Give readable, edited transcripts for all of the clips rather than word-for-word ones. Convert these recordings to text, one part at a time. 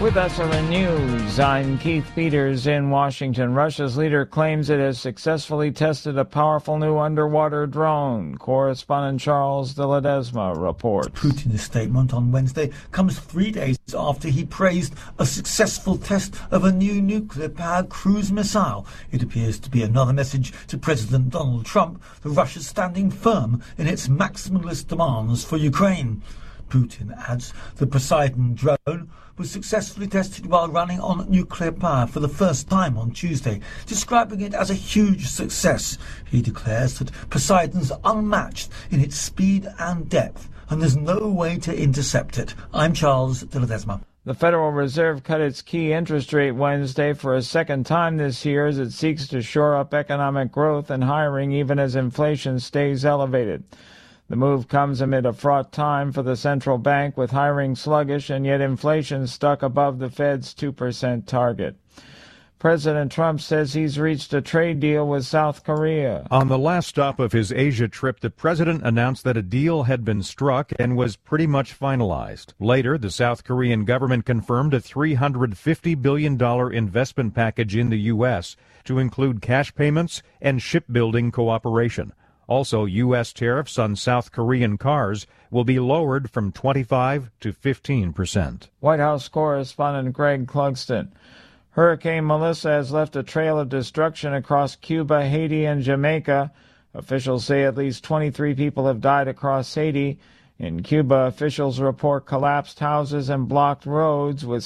With SRN News, I'm Keith Peters in Washington. Russia's leader claims it has successfully tested a powerful new underwater drone. Correspondent Charles de Ledesma reports. Putin's statement on Wednesday comes 3 days after he praised a successful test of a new nuclear-powered cruise missile. It appears to be another message to President Donald Trump that Russia's standing firm in its maximalist demands for Ukraine. Putin adds the Poseidon drone was successfully tested while running on nuclear power for the first time on Tuesday, describing it as a huge success. He declares that Poseidon's unmatched in its speed and depth, and there's no way to intercept it. I'm Charles de Ledesma. The Federal Reserve cut its key interest rate Wednesday for a second time this year as it seeks to shore up economic growth and hiring even as inflation stays elevated. The move comes amid a fraught time for the central bank, with hiring sluggish and yet inflation stuck above the Fed's 2% target. President Trump says he's reached a trade deal with South Korea. On the last stop of his Asia trip, the president announced that a deal had been struck and was pretty much finalized. Later, the South Korean government confirmed a $350 billion investment package in the U.S. to include cash payments and shipbuilding cooperation. Also, U.S. tariffs on South Korean cars will be lowered from 25 to 15%. White House correspondent Greg Clugston. Hurricane Melissa has left a trail of destruction across Cuba, Haiti, and Jamaica. Officials say at least 23 people have died across Haiti. In Cuba, officials report collapsed houses and blocked roads, with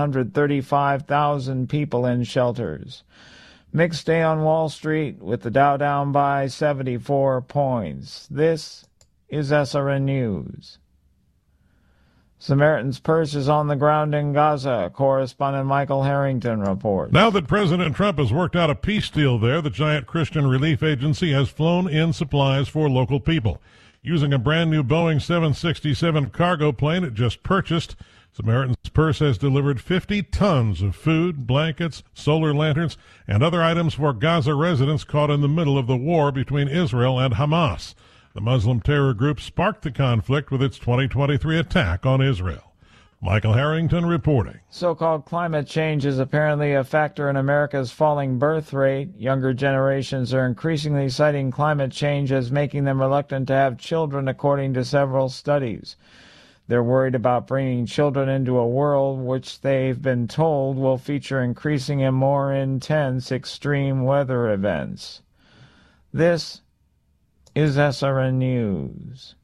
735,000 people in shelters. Mixed day on Wall Street, with the Dow down by 74 points. This is SRN News. Samaritan's Purse is on the ground in Gaza. Correspondent Michael Harrington reports. Now that President Trump has worked out a peace deal there, the giant Christian relief agency has flown in supplies for local people. Using a brand new Boeing 767 cargo plane it just purchased, Samaritan's Purse has delivered 50 tons of food, blankets, solar lanterns, and other items for Gaza residents caught in the middle of the war between Israel and Hamas. The Muslim terror group sparked the conflict with its 2023 attack on Israel. Michael Harrington reporting. So-called climate change is apparently a factor in America's falling birth rate. Younger generations are increasingly citing climate change as making them reluctant to have children, according to several studies. They're worried about bringing children into a world which they've been told will feature increasing and more intense extreme weather events. This is SRN News.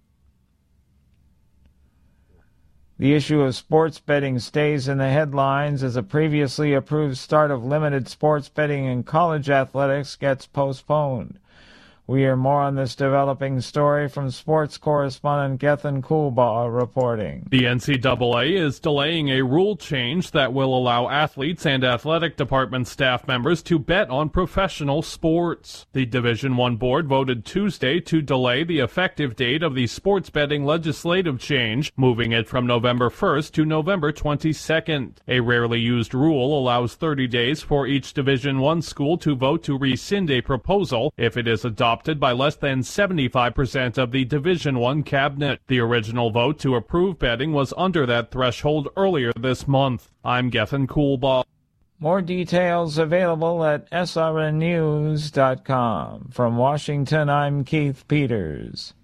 The issue of sports betting stays in the headlines as a previously approved start of limited sports betting in college athletics gets postponed. We hear more on this developing story from sports correspondent Gethin Coolbaugh reporting. The NCAA is delaying a rule change that will allow athletes and athletic department staff members to bet on professional sports. The Division I board voted Tuesday to delay the effective date of the sports betting legislative change, moving it from November 1st to November 22nd. A rarely used rule allows 30 days for each Division I school to vote to rescind a proposal if it is adopted by less than 75% of the Division I cabinet. The original vote to approve betting was under that threshold earlier this month. I'm Gethin Coolbaugh. More details available at srnnews.com. From Washington, I'm Keith Peters.